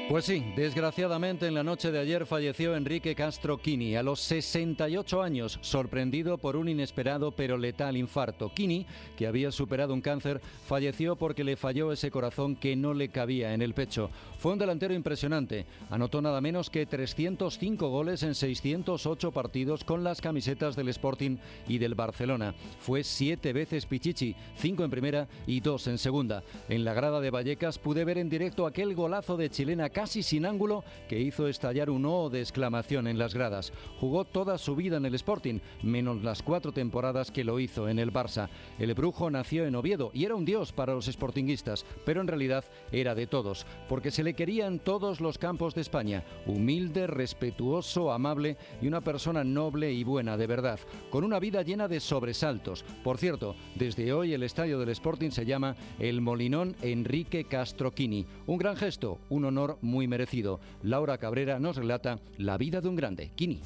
Pues sí, desgraciadamente en la noche de ayer falleció Enrique Castro Quini a los 68 años, sorprendido por un inesperado pero letal infarto. Quini, que había superado un cáncer, falleció porque le falló ese corazón que no le cabía en el pecho. Fue un delantero impresionante, anotó nada menos que 305 goles en 608 partidos con las camisetas del Sporting y del Barcelona. Fue 7 veces Pichichi, 5 en primera y 2 en segunda. En la grada de Vallecas pude ver en directo aquel golazo de chilena casi sin ángulo que hizo estallar un oh de exclamación en las gradas. Jugó toda su vida en el Sporting, menos las 4 temporadas que lo hizo en el Barça. El brujo nació en Oviedo y era un dios para los sportinguistas, pero en realidad era de todos, porque se le quería en todos los campos de España. Humilde, respetuoso, amable y una persona noble y buena de verdad, con una vida llena de sobresaltos. Por cierto, desde hoy el estadio del Sporting se llama el Molinón Enrique Castro Quini. Un gran gesto, un honor muy merecido. Laura Cabrera nos relata la vida de un grande, Quini.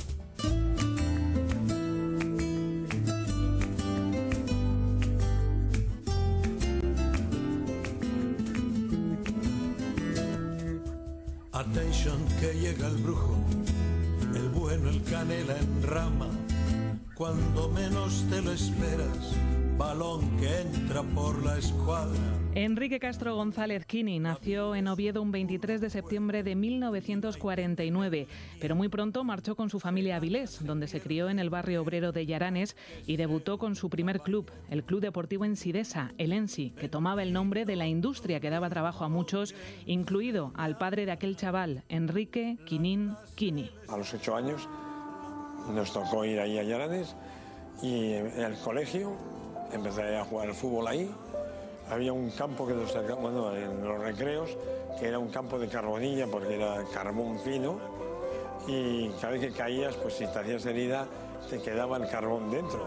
Attention, que llega el brujo, el bueno, el canela en rama, cuando menos te lo esperas, balón que entra por la escuadra. Enrique Castro González Quini nació en Oviedo un 23 de septiembre de 1949, pero muy pronto marchó con su familia a Avilés, donde se crió en el barrio obrero de Llaranes y debutó con su primer club, el Club Deportivo Ensidesa, el Ensi, que tomaba el nombre de la industria que daba trabajo a muchos, incluido al padre de aquel chaval, Enrique Quinín Quini. A los 8 años nos tocó ir ahí a Llaranes y en el colegio empecé a jugar al fútbol ahí. Había un campo que nos sacaba, bueno, en los recreos, que era un campo de carbonilla porque era carbón fino y cada vez que caías, pues si te hacías herida, te quedaba el carbón dentro.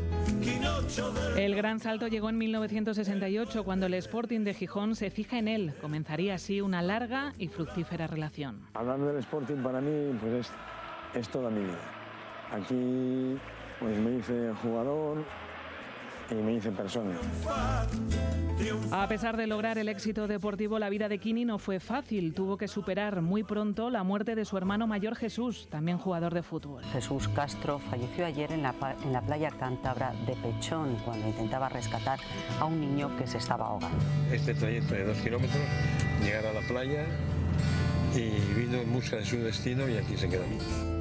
El gran salto llegó en 1968 cuando el Sporting de Gijón se fija en él. Comenzaría así una larga y fructífera relación. Hablar del Sporting para mí pues es toda mi vida. Aquí pues me hice jugador y me hice persona. A pesar de lograr el éxito deportivo, la vida de Quini no fue fácil. Tuvo que superar muy pronto la muerte de su hermano mayor Jesús, también jugador de fútbol. Jesús Castro falleció ayer en la playa cántabra de Pechón cuando intentaba rescatar a un niño que se estaba ahogando. Este trayecto de 2 kilómetros, llegar a la playa y vino en busca de su destino y aquí se quedó.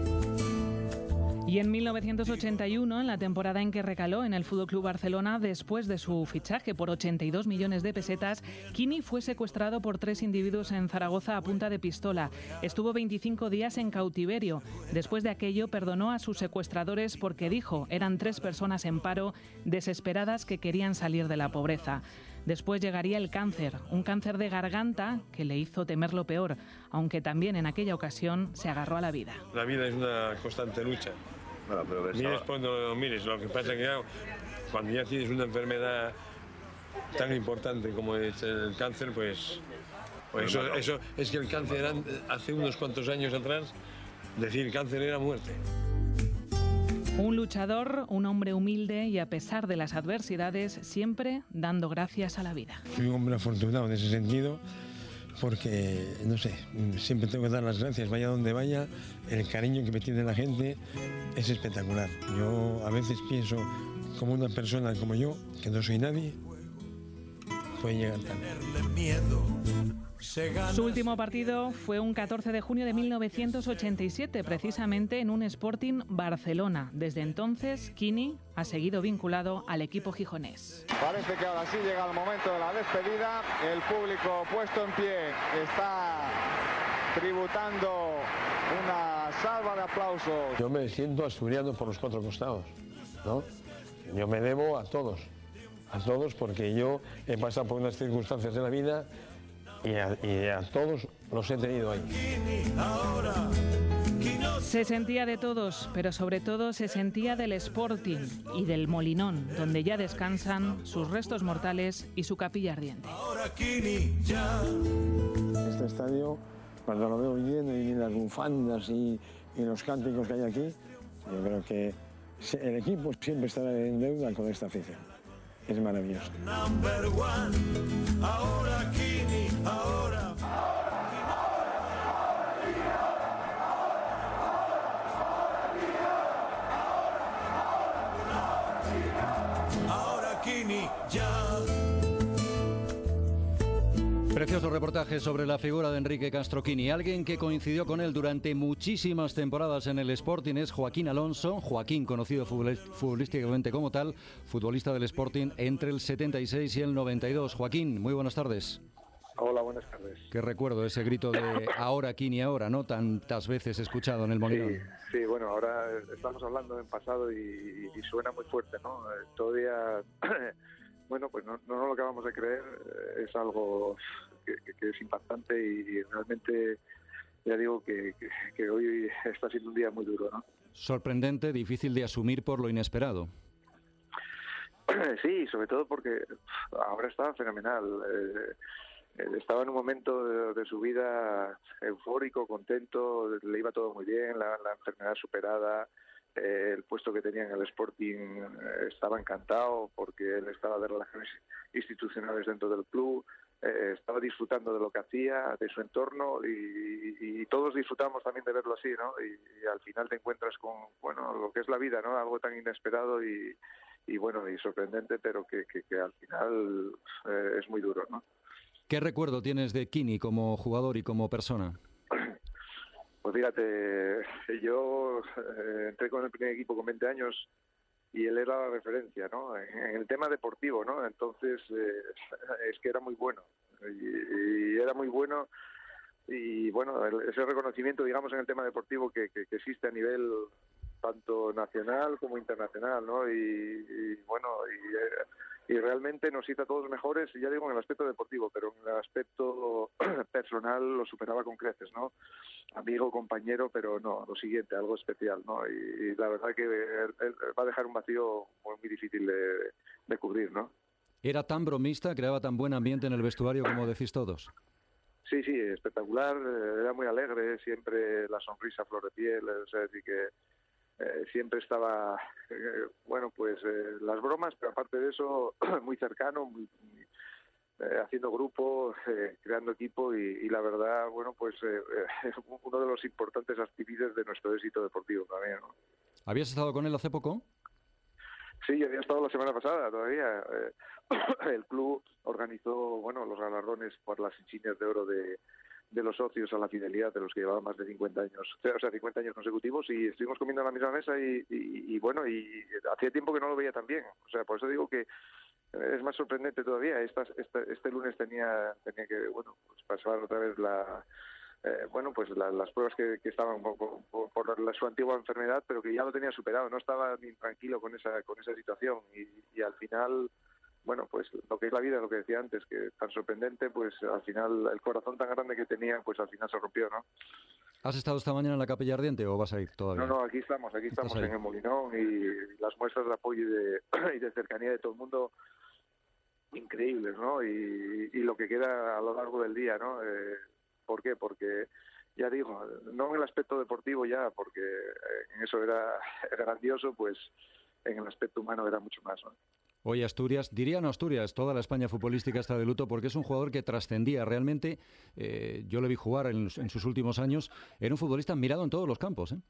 Y en 1981, en la temporada en que recaló en el FC Barcelona, después de su fichaje por 82 millones de pesetas, Quini fue secuestrado por 3 individuos en Zaragoza a punta de pistola. Estuvo 25 días en cautiverio. Después de aquello, perdonó a sus secuestradores porque dijo eran 3 personas en paro, desesperadas que querían salir de la pobreza. Después llegaría el cáncer, un cáncer de garganta que le hizo temer lo peor, aunque también en aquella ocasión se agarró a la vida. La vida es una constante lucha. Bueno, pero mires cuando lo mires, lo que pasa es que cuando ya tienes una enfermedad tan importante como es el cáncer, pues eso es que el cáncer hace unos cuantos años atrás, decir cáncer era muerte. Un luchador, un hombre humilde y a pesar de las adversidades, siempre dando gracias a la vida. Soy un hombre afortunado en ese sentido, porque, no sé, siempre tengo que dar las gracias, vaya donde vaya, el cariño que me tiene la gente es espectacular. Yo a veces pienso, como una persona como yo, que no soy nadie, puede llegar tan lejos. Su último partido fue un 14 de junio de 1987, precisamente en un Sporting Barcelona. Desde entonces, Quini ha seguido vinculado al equipo gijonés. Parece que ahora sí llega el momento de la despedida. El público puesto en pie está tributando una salva de aplausos. Yo me siento asturiano por los 4 costados, ¿no? Yo me debo a todos porque yo he pasado por unas circunstancias de la vida y a todos los he tenido ahí. Se sentía de todos, pero sobre todo se sentía del Sporting y del Molinón, donde ya descansan sus restos mortales y su capilla ardiente. Este estadio, cuando lo veo lleno y las bufandas y los cánticos que hay aquí, yo creo que el equipo siempre estará en deuda con esta afición. Es maravilloso. Precioso reportaje sobre la figura de Enrique Castroquini. Alguien que coincidió con él durante muchísimas temporadas en el Sporting es Joaquín Alonso. Joaquín, conocido futbolísticamente como tal, futbolista del Sporting entre el 76 y el 92. Joaquín, muy buenas tardes. Hola, buenas tardes. Qué recuerdo ese grito de ahora, Quini, ahora, ¿no? Tantas veces escuchado en el Molinón. Sí, bueno, ahora estamos hablando en pasado y suena muy fuerte, ¿no? Todavía, bueno, pues no lo acabamos de creer, es algo que es impactante y realmente, ya digo que hoy está siendo un día muy duro, ¿no? Sorprendente, difícil de asumir por lo inesperado. Sí, sobre todo porque ahora está fenomenal. Estaba en un momento de su vida eufórico, contento, le iba todo muy bien, la enfermedad superada, el puesto que tenía en el Sporting estaba encantado porque él estaba de relaciones institucionales dentro del club, estaba disfrutando de lo que hacía, de su entorno y todos disfrutamos también de verlo así, ¿no? Y al final te encuentras con, bueno, lo que es la vida, ¿no? Algo tan inesperado y bueno, y sorprendente, pero que al final es muy duro, ¿no? ¿Qué recuerdo tienes de Quini como jugador y como persona? Pues fíjate, yo entré con el primer equipo con 20 años y él era la referencia, ¿no? En el tema deportivo, ¿no? Entonces, es que era muy bueno. Y era muy bueno y, bueno, ese reconocimiento, digamos, en el tema deportivo que existe a nivel tanto nacional como internacional, ¿no? Y bueno, y realmente nos hizo a todos mejores, ya digo, en el aspecto deportivo, pero en el aspecto personal lo superaba con creces, ¿no? Amigo, compañero, pero no, lo siguiente, algo especial, ¿no? Y la verdad que él va a dejar un vacío muy difícil de cubrir, ¿no? ¿Era tan bromista, creaba tan buen ambiente en el vestuario como decís todos? Sí, espectacular, era muy alegre, siempre la sonrisa a flor de piel, o sea, así que siempre estaba, bueno, pues las bromas, pero aparte de eso, muy cercano, muy haciendo grupo, creando equipo y la verdad, bueno, pues uno de los importantes artífices de nuestro éxito deportivo también, ¿no? ¿Habías estado con él hace poco? Sí, yo había estado la semana pasada todavía. El club organizó, bueno, los galardones por las insignias de oro de los socios a la fidelidad de los que llevaban más de 50 años, o sea, 50 años consecutivos y estuvimos comiendo en la misma mesa y bueno, y hacía tiempo que no lo veía tan bien. O sea, por eso digo que es más sorprendente todavía. Este lunes tenía que, bueno, pues pasar otra vez las pruebas que estaban por su antigua enfermedad, pero que ya lo tenía superado, no estaba ni tranquilo con esa situación y al final, bueno, pues lo que es la vida, lo que decía antes, que tan sorprendente, pues al final el corazón tan grande que tenía, pues al final se rompió, ¿no? ¿Has estado esta mañana en la Capilla Ardiente o vas a ir todavía? No, aquí estamos en el Molinón y las muestras de apoyo y de cercanía de todo el mundo increíbles, ¿no? Y lo que queda a lo largo del día, ¿no? ¿Por qué? Porque, ya digo, no en el aspecto deportivo ya, porque en eso era grandioso, pues en el aspecto humano era mucho más, ¿no? Hoy Asturias, diría no Asturias, toda la España futbolística está de luto porque es un jugador que trascendía realmente, yo le vi jugar en sus últimos años, era un futbolista mirado en todos los campos, ¿eh?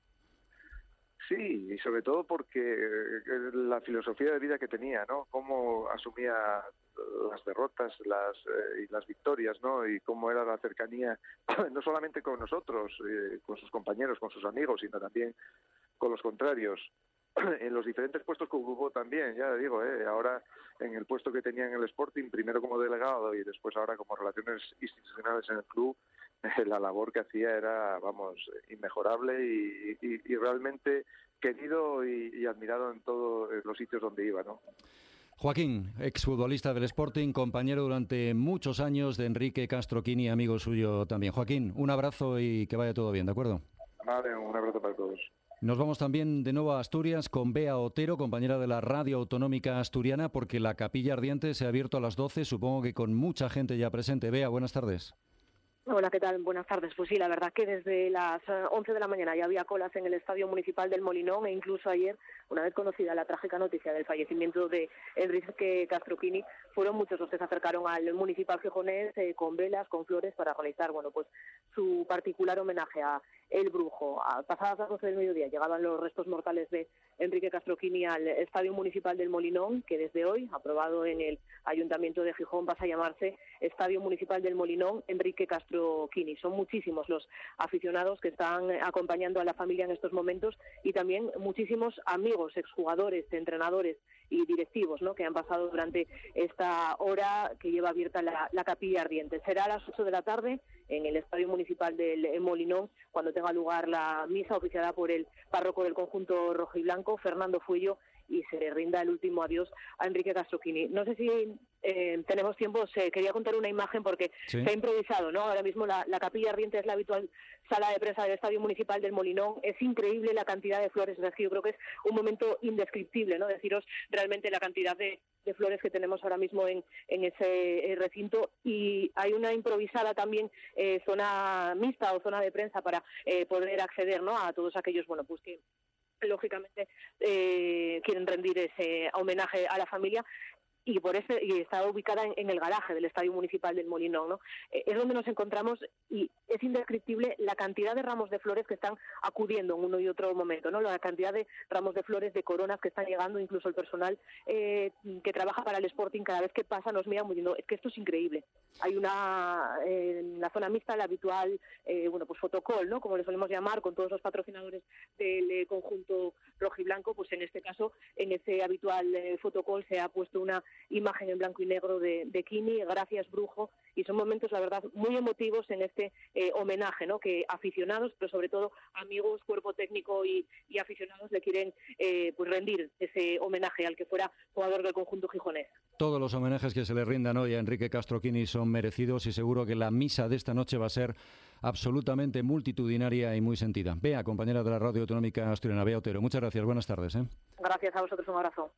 Sí, y sobre todo porque la filosofía de vida que tenía, ¿no? Cómo asumía las derrotas y las victorias, ¿no? Y cómo era la cercanía, no solamente con nosotros, con sus compañeros, con sus amigos, sino también con los contrarios. En los diferentes puestos que ocupó también, ya digo, ahora en el puesto que tenía en el Sporting, primero como delegado y después ahora como relaciones institucionales en el club, la labor que hacía era, vamos, inmejorable y realmente querido y admirado en todos los sitios donde iba, ¿no? Joaquín, exfutbolista del Sporting, compañero durante muchos años de Enrique Castroquini, amigo suyo también. Joaquín, un abrazo y que vaya todo bien, ¿de acuerdo? Vale, un abrazo para todos. Nos vamos también de nuevo a Asturias con Bea Otero, compañera de la Radio Autonómica Asturiana, porque la Capilla Ardiente se ha abierto a las 12, supongo que con mucha gente ya presente. Bea, buenas tardes. Hola, ¿qué tal? Buenas tardes. Pues sí, la verdad que desde las 11 de la mañana ya había colas en el Estadio Municipal del Molinón e incluso ayer, una vez conocida la trágica noticia del fallecimiento de Enrique Castroquini, fueron muchos los que se acercaron al Municipal Gijonés con velas, con flores para realizar, bueno, pues su particular homenaje a El Brujo. Pasadas las 12 del mediodía llegaban los restos mortales de Enrique Castro Quini al Estadio Municipal del Molinón, que desde hoy, aprobado en el Ayuntamiento de Gijón, pasa a llamarse Estadio Municipal del Molinón Enrique Castro Quini. Son muchísimos los aficionados que están acompañando a la familia en estos momentos y también muchísimos amigos, exjugadores, entrenadores y directivos, ¿no?, que han pasado durante esta hora que lleva abierta la capilla ardiente. Será a las 8 de la tarde en el Estadio Municipal del Molinón cuando tenga lugar la misa oficiada por el párroco del conjunto rojiblanco, Fernando Fuello, y se le rinda el último adiós a Enrique Castro Quini. No sé si tenemos tiempo, quería contar una imagen porque sí, se ha improvisado, ¿no? Ahora mismo la capilla ardiente es la habitual sala de prensa del Estadio Municipal del Molinón. Es increíble la cantidad de flores, es que yo creo que es un momento indescriptible, ¿no? Deciros realmente la cantidad de flores que tenemos ahora mismo en ese recinto, y hay una improvisada también zona mixta o zona de prensa para poder acceder, ¿no?, a todos aquellos, bueno, pues que lógicamente quieren rendir ese homenaje a la familia. Y está ubicada en el garaje del Estadio Municipal del Molinón, ¿no? Es donde nos encontramos y es indescriptible la cantidad de ramos de flores que están acudiendo en uno y otro momento, ¿no? La cantidad de ramos de flores, de coronas que están llegando, incluso el personal que trabaja para el Sporting, cada vez que pasa nos mira diciendo, es que esto es increíble. Hay en la zona mixta, la habitual, pues fotocall, ¿no?, como le solemos llamar, con todos los patrocinadores del conjunto rojiblanco. Pues en este caso, en ese habitual fotocall se ha puesto una imagen en blanco y negro de Quini, gracias Brujo, y son momentos, la verdad, muy emotivos en este homenaje, ¿no?, que aficionados, pero sobre todo amigos, cuerpo técnico y aficionados le quieren pues rendir ese homenaje al que fuera jugador del conjunto gijonés. Todos los homenajes que se le rindan hoy a Enrique Castro Quini son merecidos y seguro que la misa de esta noche va a ser absolutamente multitudinaria y muy sentida. Bea, compañera de la Radio Autonómica Asturiana, Bea Otero, muchas gracias, buenas tardes. Gracias a vosotros, un abrazo.